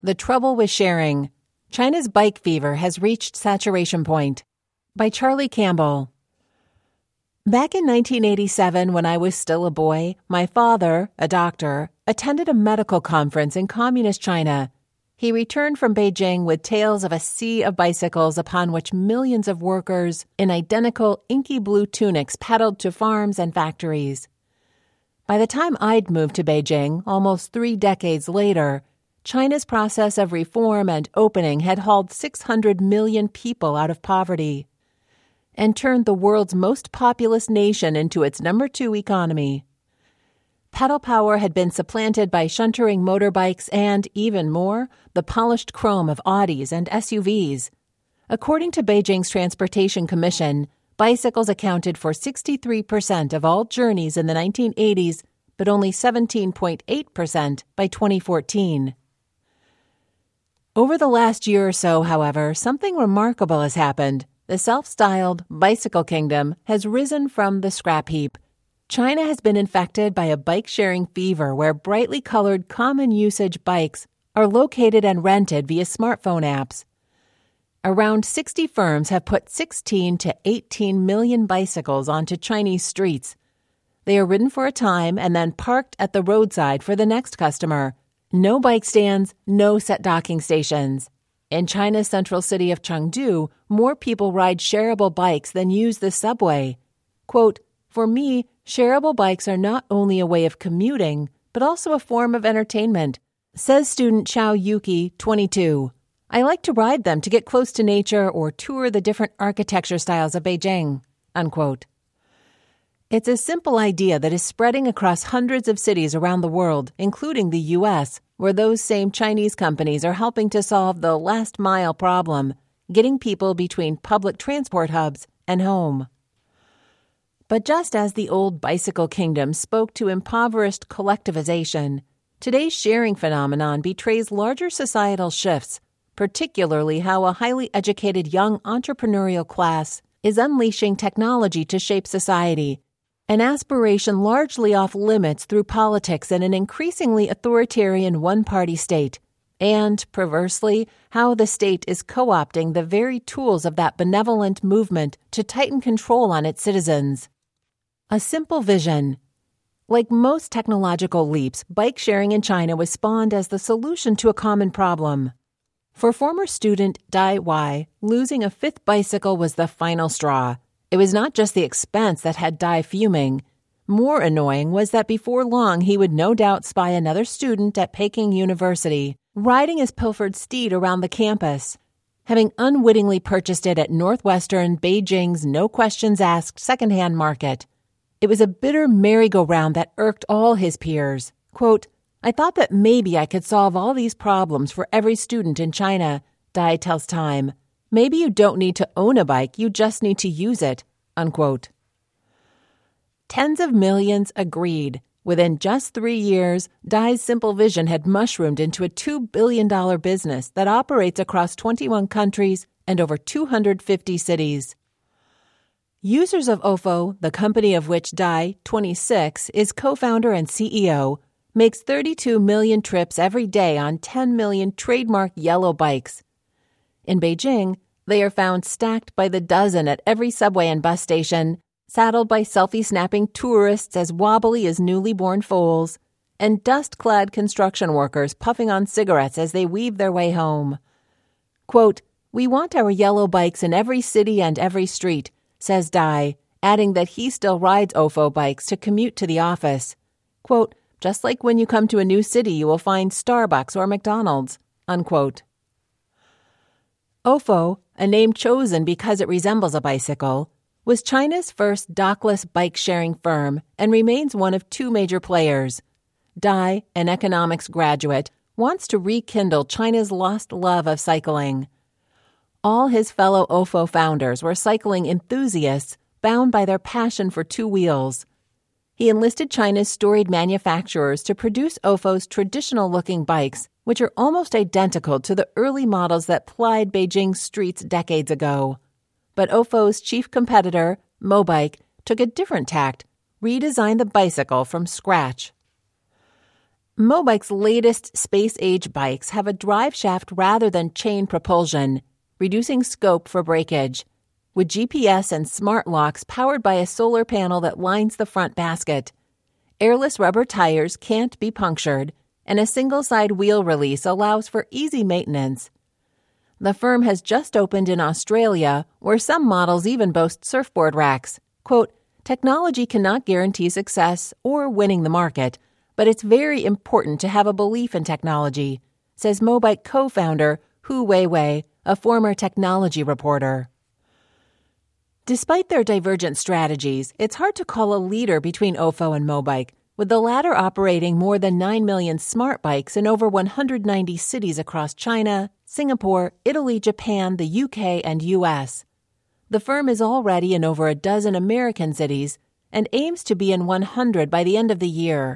The Trouble with Sharing. China's Bike Fever Has Reached Saturation Point. By Charlie Campbell. Back in 1987, when I was still a boy, my father, a doctor, attended a medical conference in communist China. He returned from Beijing with tales of a sea of bicycles upon which millions of workers in identical inky blue tunics pedaled to farms and factories. By the time I'd moved to Beijing, almost 3 decades later, China's process of reform and opening had hauled 600 million people out of poverty and turned the world's most populous nation into its number 2 economy. Pedal power had been supplanted by shuntering motorbikes and, even more, the polished chrome of Audis and SUVs. According to Beijing's Transportation Commission, bicycles accounted for 63% of all journeys in the 1980s, but only 17.8% by 2014. Over the last year or so, however, something remarkable has happened. The self-styled bicycle kingdom has risen from the scrap heap. China has been infected by a bike-sharing fever where brightly colored common usage bikes are located and rented via smartphone apps. Around 60 firms have put 16 to 18 million bicycles onto Chinese streets. They are ridden for a time and then parked at the roadside for the next customer. No bike stands, no set docking stations. In China's central city of Chengdu, more people ride shareable bikes than use the subway. Quote, "For me, shareable bikes are not only a way of commuting, but also a form of entertainment," says student Xiao Yuki, 22. "I like to ride them to get close to nature or tour the different architecture styles of Beijing." Unquote. It's a simple idea that is spreading across hundreds of cities around the world, including the U.S., where those same Chinese companies are helping to solve the last-mile problem, getting people between public transport hubs and home. But just as the old bicycle kingdom spoke to impoverished collectivization, today's sharing phenomenon betrays larger societal shifts, particularly how a highly educated young entrepreneurial class is unleashing technology to shape society, an aspiration largely off limits through politics in an increasingly authoritarian one-party state, and, perversely, how the state is co-opting the very tools of that benevolent movement to tighten control on its citizens. A simple vision. Like most technological leaps, bike sharing in China was spawned as the solution to a common problem. For former student Dai Wai, losing a 5th bicycle was the final straw. It was not just the expense that had Dai fuming. More annoying was that before long he would no doubt spy another student at Peking University, riding his pilfered steed around the campus, having unwittingly purchased it at Northwestern Beijing's no-questions-asked secondhand market. It was a bitter merry-go-round that irked all his peers. Quote, "I thought that maybe I could solve all these problems for every student in China," Dai tells Time. "Maybe you don't need to own a bike, you just need to use it." Unquote. Tens of millions agreed. Within just 3 years, Dai's simple vision had mushroomed into a $2 billion business that operates across 21 countries and over 250 cities. Users of OFO, the company of which Dai, 26, is co-founder and CEO, makes 32 million trips every day on 10 million trademark yellow bikes. In Beijing, they are found stacked by the dozen at every subway and bus station, saddled by selfie-snapping tourists as wobbly as newly born foals, and dust-clad construction workers puffing on cigarettes as they weave their way home. Quote, "We want our yellow bikes in every city and every street," says Dai, adding that he still rides OFO bikes to commute to the office. Quote, "Just like when you come to a new city, you will find Starbucks or McDonald's." Unquote. OFO, a name chosen because it resembles a bicycle, was China's first dockless bike-sharing firm and remains one of 2 major players. Dai, an economics graduate, wants to rekindle China's lost love of cycling. All his fellow OFO founders were cycling enthusiasts bound by their passion for 2 wheels. He enlisted China's storied manufacturers to produce OFO's traditional-looking bikes, which are almost identical to the early models that plied Beijing's streets decades ago. But OFO's chief competitor, Mobike, took a different tact, redesigned the bicycle from scratch. Mobike's latest space-age bikes have a drive shaft rather than chain propulsion, reducing scope for breakage, with GPS and smart locks powered by a solar panel that lines the front basket. Airless rubber tires can't be punctured, and a single-side wheel release allows for easy maintenance. The firm has just opened in Australia, where some models even boast surfboard racks. Quote, "Technology cannot guarantee success or winning the market, but it's very important to have a belief in technology," says Mobike co-founder Hu Weiwei, a former technology reporter. Despite their divergent strategies, it's hard to call a leader between Ofo and Mobike, with the latter operating more than 9 million smart bikes in over 190 cities across China, Singapore, Italy, Japan, the UK, and US. The firm is already in over a dozen American cities and aims to be in 100 by the end of the year.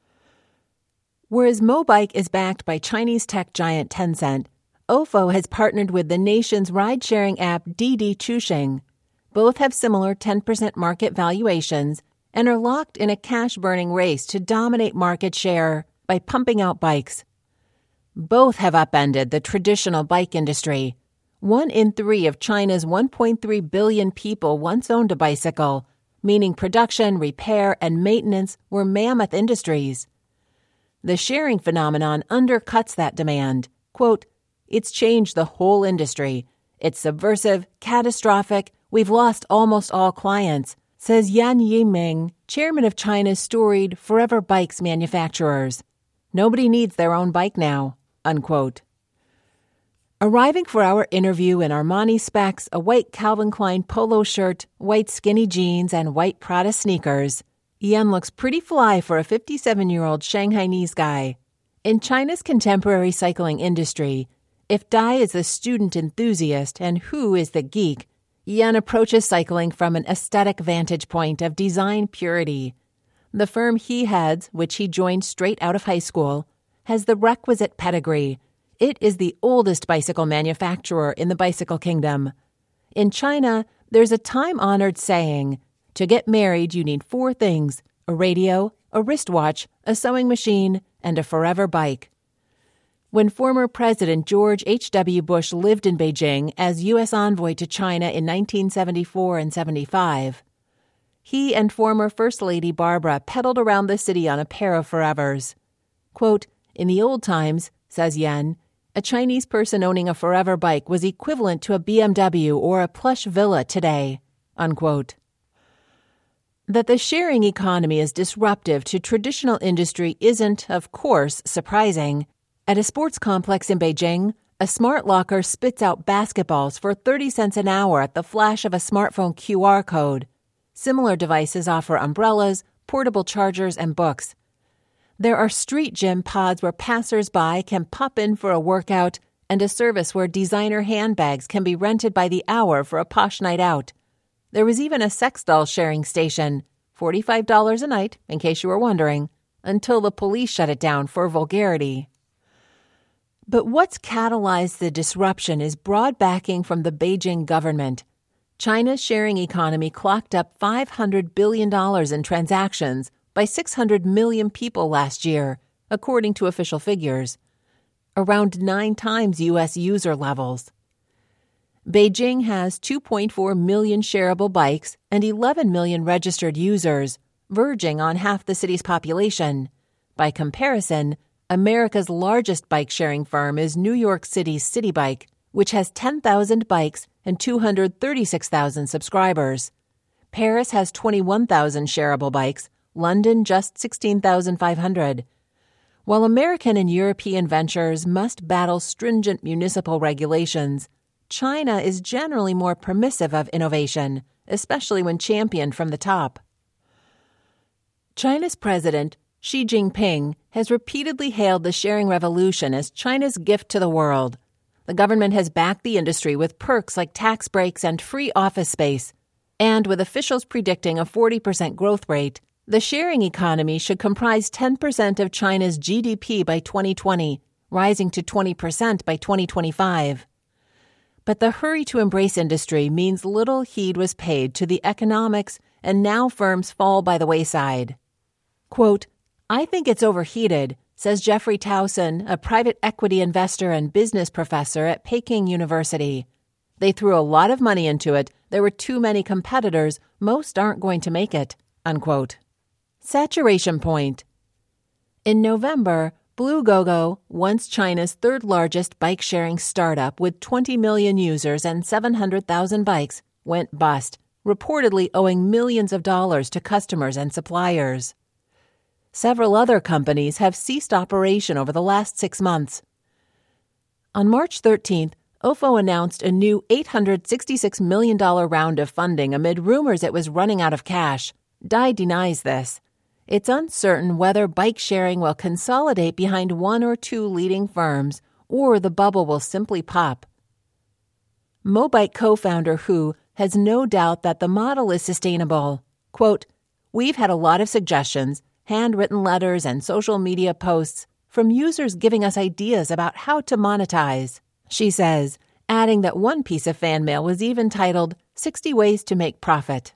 Whereas Mobike is backed by Chinese tech giant Tencent, Ofo has partnered with the nation's ride-sharing app Didi Chuxing. Both have similar 10% market valuations and are locked in a cash-burning race to dominate market share by pumping out bikes. Both have upended the traditional bike industry. 1 in 3 of China's 1.3 billion people once owned a bicycle, meaning production, repair, and maintenance were mammoth industries. The sharing phenomenon undercuts that demand. Quote, "It's changed the whole industry. It's subversive, catastrophic. We've lost almost all clients," says Yan Yiming, chairman of China's storied Forever Bikes manufacturers. "Nobody needs their own bike now," unquote. Arriving for our interview in Armani specs, a white Calvin Klein polo shirt, white skinny jeans, and white Prada sneakers, Yan looks pretty fly for a 57-year-old Shanghainese guy. In China's contemporary cycling industry, if Dai is the student enthusiast and Hu is the geek, Yan approaches cycling from an aesthetic vantage point of design purity. The firm he heads, which he joined straight out of high school, has the requisite pedigree. It is the oldest bicycle manufacturer in the bicycle kingdom. In China, there's a time-honored saying, "To get married, you need 4 things: a radio, a wristwatch, a sewing machine, and a forever bike." When former President George H.W. Bush lived in Beijing as U.S. envoy to China in 1974 and 75, he and former First Lady Barbara pedaled around the city on a pair of Forevers. Quote, "In the old times," says Yan, "a Chinese person owning a Forever bike was equivalent to a BMW or a plush villa today," unquote. That the sharing economy is disruptive to traditional industry isn't, of course, surprising. At a sports complex in Beijing, a smart locker spits out basketballs for 30 cents an hour at the flash of a smartphone QR code. Similar devices offer umbrellas, portable chargers, and books. There are street gym pods where passers-by can pop in for a workout, and a service where designer handbags can be rented by the hour for a posh night out. There was even a sex doll sharing station, $45 a night, in case you were wondering, until the police shut it down for vulgarity. But what's catalyzed the disruption is broad backing from the Beijing government. China's sharing economy clocked up $500 billion in transactions by 600 million people last year, according to official figures, around 9 times U.S. user levels. Beijing has 2.4 million shareable bikes and 11 million registered users, verging on half the city's population. By comparison, America's largest bike-sharing firm is New York City's City Bike, which has 10,000 bikes and 236,000 subscribers. Paris has 21,000 shareable bikes, London just 16,500. While American and European ventures must battle stringent municipal regulations, China is generally more permissive of innovation, especially when championed from the top. China's president, Xi Jinping, has repeatedly hailed the sharing revolution as China's gift to the world. The government has backed the industry with perks like tax breaks and free office space. And with officials predicting a 40% growth rate, the sharing economy should comprise 10% of China's GDP by 2020, rising to 20% by 2025. But the hurry-to-embrace industry means little heed was paid to the economics, and now firms fall by the wayside. Quote, "I think it's overheated," says Jeffrey Towson, a private equity investor and business professor at Peking University. They threw a lot of money into it. There were too many competitors. Most aren't going to make it, unquote. Saturation point. In November, Blue Gogo, once China's third-largest bike-sharing startup with 20 million users and 700,000 bikes, went bust, reportedly owing millions of dollars to customers and suppliers. Several other companies have ceased operation over the last 6 months. On March 13th, OFO announced a new $866 million round of funding amid rumors it was running out of cash. Dai denies this. It's uncertain whether bike sharing will consolidate behind one or two leading firms, or the bubble will simply pop. Mobike co-founder Hu has no doubt that the model is sustainable. Quote, "We've had a lot of suggestions, handwritten letters and social media posts from users giving us ideas about how to monetize," she says, adding that one piece of fan mail was even titled 60 Ways to Make Profit.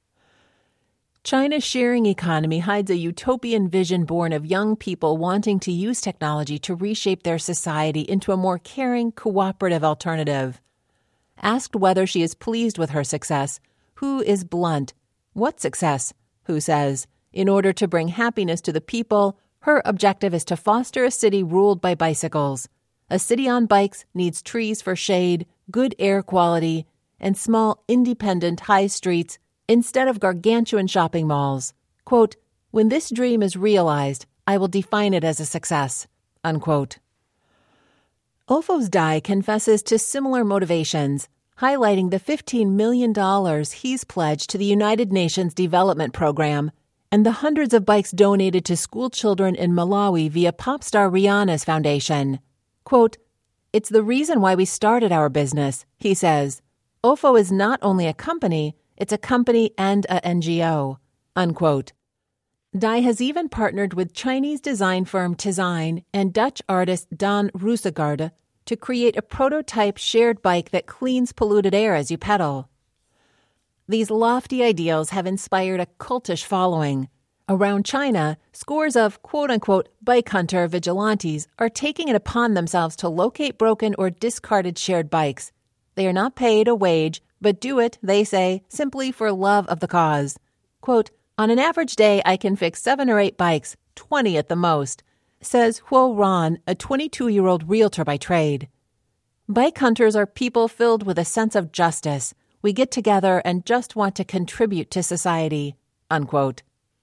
China's sharing economy hides a utopian vision born of young people wanting to use technology to reshape their society into a more caring, cooperative alternative. Asked whether she is pleased with her success, Hu is blunt. What success? Hu says. In order to bring happiness to the people, her objective is to foster a city ruled by bicycles. A city on bikes needs trees for shade, good air quality, and small, independent high streets instead of gargantuan shopping malls. Quote, "When this dream is realized, I will define it as a success," unquote. OFO's Dai confesses to similar motivations, highlighting the $15 million he's pledged to the United Nations Development Program and the hundreds of bikes donated to school children in Malawi via pop star Rihanna's foundation. Quote, "It's the reason why we started our business," he says. OFO is not only a company, it's a company and a NGO, unquote. Dai has even partnered with Chinese design firm Tizine and Dutch artist Daan Roosegaarde to create a prototype shared bike that cleans polluted air as you pedal. These lofty ideals have inspired a cultish following. Around China, scores of quote-unquote bike hunter vigilantes are taking it upon themselves to locate broken or discarded shared bikes. They are not paid a wage, but do it, they say, simply for love of the cause. Quote, "On an average day, I can fix 7 or 8 bikes, 20 at the most," says Huo Ran, a 22-year-old realtor by trade. Bike hunters are people filled with a sense of justice. We get together and just want to contribute to society, unquote.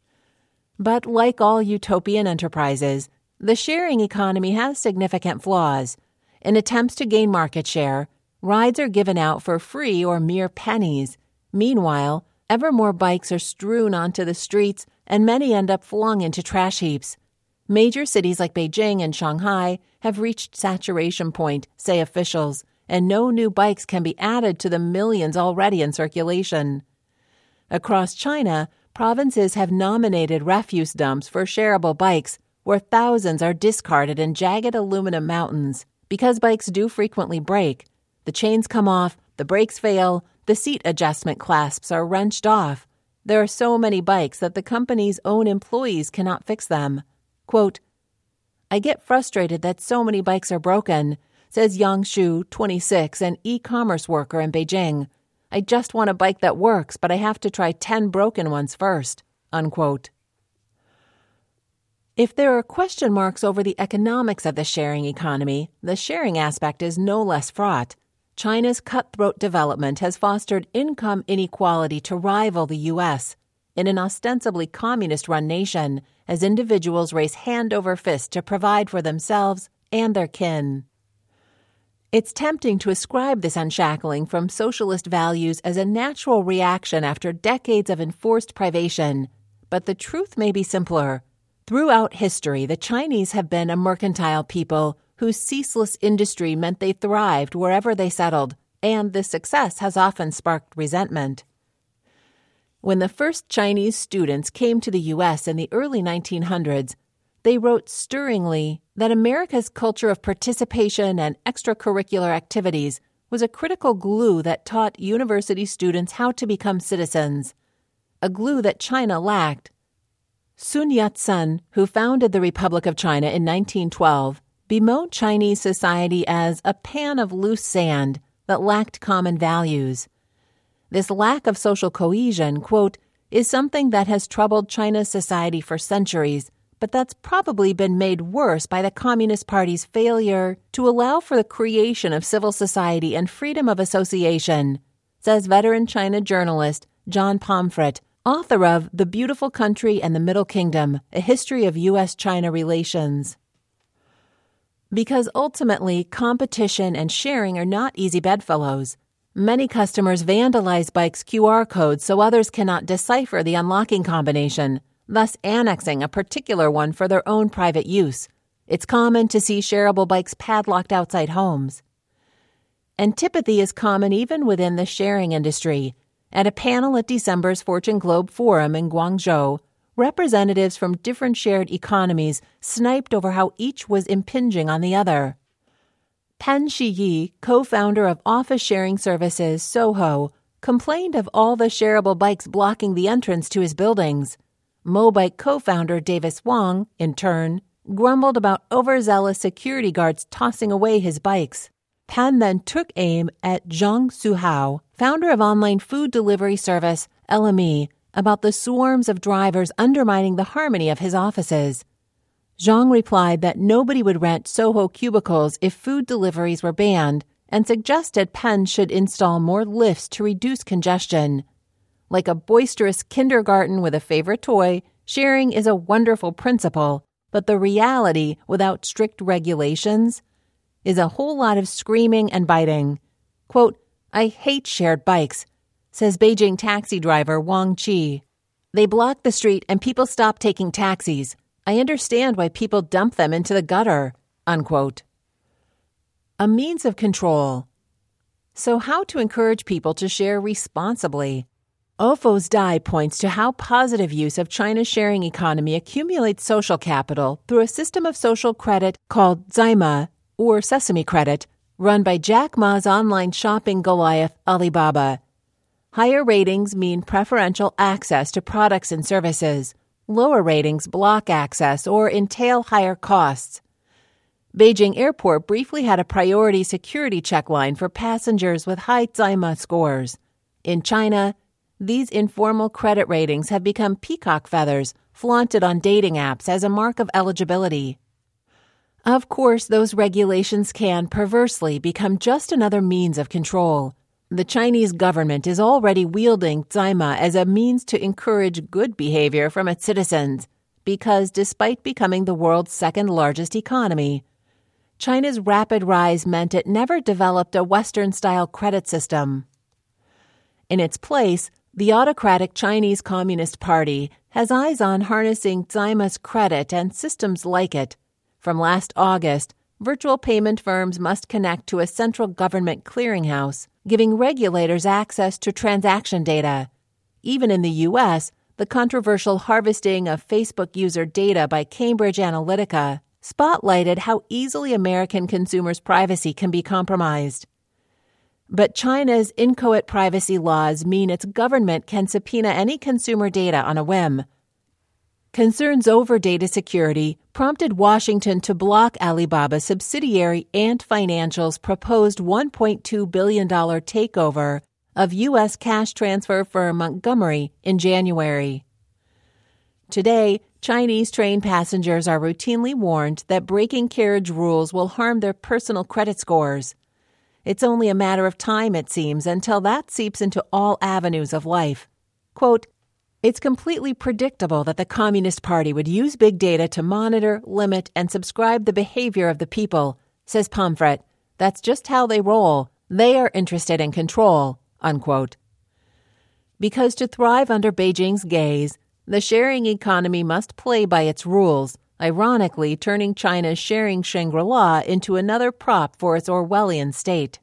But like all utopian enterprises, the sharing economy has significant flaws. In attempts to gain market share, rides are given out for free or mere pennies. Meanwhile, ever more bikes are strewn onto the streets, and many end up flung into trash heaps. Major cities like Beijing and Shanghai have reached saturation point, say officials, and no new bikes can be added to the millions already in circulation. Across China, provinces have nominated refuse dumps for shareable bikes, where thousands are discarded in jagged aluminum mountains. Because bikes do frequently break, the chains come off, the brakes fail, the seat adjustment clasps are wrenched off. There are so many bikes that the company's own employees cannot fix them. Quote, "I get frustrated that so many bikes are broken," says Yang Shu, 26, an e-commerce worker in Beijing. "I just want a bike that works, but I have to try 10 broken ones first," unquote. If there are question marks over the economics of the sharing economy, the sharing aspect is no less fraught. China's cutthroat development has fostered income inequality to rival the U.S. in an ostensibly communist-run nation, as individuals race hand over fist to provide for themselves and their kin. It's tempting to ascribe this unshackling from socialist values as a natural reaction after decades of enforced privation, but the truth may be simpler. Throughout history, the Chinese have been a mercantile people whose ceaseless industry meant they thrived wherever they settled, and this success has often sparked resentment. When the first Chinese students came to the U.S. in the early 1900s, they wrote stirringly that America's culture of participation and extracurricular activities was a critical glue that taught university students how to become citizens, a glue that China lacked. Sun Yat-sen, who founded the Republic of China in 1912, bemoaned Chinese society as a pan of loose sand that lacked common values. This lack of social cohesion, quote, is something that has troubled China's society for centuries, but that's probably been made worse by the Communist Party's failure to allow for the creation of civil society and freedom of association, says veteran China journalist John Pomfret, author of The Beautiful Country and the Middle Kingdom, A History of U.S.-China Relations. Because ultimately, competition and sharing are not easy bedfellows. Many customers vandalize bikes' QR codes so others cannot decipher the unlocking combination, thus annexing a particular one for their own private use. It's common to see shareable bikes padlocked outside homes. Antipathy is common even within the sharing industry. At a panel at December's Fortune Globe Forum in Guangzhou, representatives from different shared economies sniped over how each was impinging on the other. Pen Shiyi, co-founder of office sharing services Soho, complained of all the shareable bikes blocking the entrance to his buildings. Mobike co-founder Davis Wang, in turn, grumbled about overzealous security guards tossing away his bikes. Pan then took aim at Zhang Suhao, founder of online food delivery service LME, about the swarms of drivers undermining the harmony of his offices. Zhang replied that nobody would rent Soho cubicles if food deliveries were banned and suggested Penn should install more lifts to reduce congestion. Like a boisterous kindergarten with a favorite toy, sharing is a wonderful principle, but the reality, without strict regulations, is a whole lot of screaming and biting. Quote, I hate shared bikes, says Beijing taxi driver Wang Qi. They block the street and people stop taking taxis. I understand why people dump them into the gutter, unquote. A means of control. So how to encourage people to share responsibly? Ofo's Dai points to how positive use of China's sharing economy accumulates social capital through a system of social credit called Zaima, or Sesame Credit, run by Jack Ma's online shopping Goliath, Alibaba. Higher ratings mean preferential access to products and services. Lower ratings block access or entail higher costs. Beijing Airport briefly had a priority security check line for passengers with high Zaima scores. In China, these informal credit ratings have become peacock feathers flaunted on dating apps as a mark of eligibility. Of course, those regulations can perversely become just another means of control. The Chinese government is already wielding Zaima as a means to encourage good behavior from its citizens, because despite becoming the world's second-largest economy, China's rapid rise meant it never developed a Western-style credit system. In its place, the autocratic Chinese Communist Party has eyes on harnessing Zaima's credit and systems like it. From last August, virtual payment firms must connect to a central government clearinghouse, giving regulators access to transaction data. Even in the U.S., the controversial harvesting of Facebook user data by Cambridge Analytica spotlighted how easily American consumers' privacy can be compromised. But China's inchoate privacy laws mean its government can subpoena any consumer data on a whim. Concerns over data security prompted Washington to block Alibaba's subsidiary Ant Financial's proposed $1.2 billion takeover of U.S. cash transfer firm Montgomery in January. Today, Chinese train passengers are routinely warned that breaking carriage rules will harm their personal credit scores. It's only a matter of time, it seems, until that seeps into all avenues of life. Quote, it's completely predictable that the Communist Party would use big data to monitor, limit, and subscribe the behavior of the people, says Pomfret. That's just how they roll. They are interested in control, unquote. Because to thrive under Beijing's gaze, the sharing economy must play by its rules, ironically turning China's sharing Shangri-La into another prop for its Orwellian state.